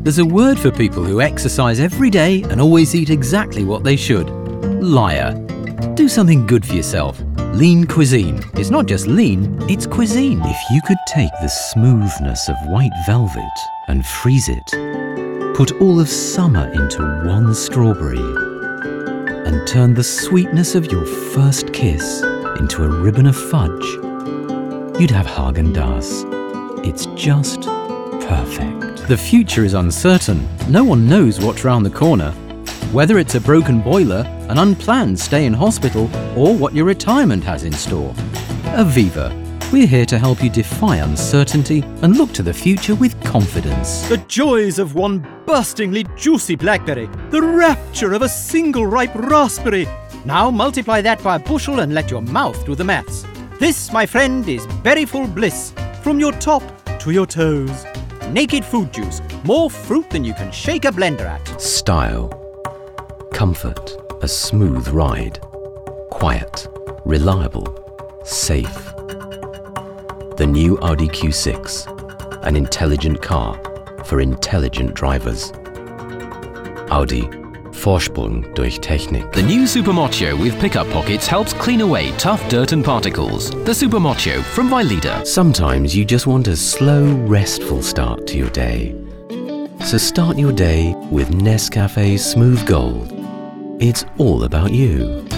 There's a word for people who exercise every day and always eat exactly what they should. Liar. Do something good for yourself. Lean cuisine. It's not just lean, it's cuisine. If you could take the smoothness of white velvet and freeze it, put all of summer into one strawberry, and turn the sweetness of your first kiss into a ribbon of fudge, you'd have Häagen-Dazs. It's just perfect. The future is uncertain. No one knows what's round the corner. Whether it's a broken boiler, an unplanned stay in hospital, or what your retirement has in store. Aviva. We're here to help you defy uncertainty and look to the future with confidence. The joys of one burstingly juicy blackberry. The rapture of a single ripe raspberry. Now multiply that by a bushel and let your mouth do the maths. This, my friend, is berryful bliss. From your top to your toes. Naked fruit juice. More fruit than you can shake a blender at. Style. Comfort. A smooth ride. Quiet. Reliable. Safe. The new Audi Q6. An intelligent car for intelligent drivers. Audi. Vorsprung durch Technik. The new Supermocho with pickup pockets helps clean away tough dirt and particles. The Supermocho from Vailida. Sometimes you just want a slow, restful start to your day. So start your day with Nescafe Smooth Gold. It's all about you.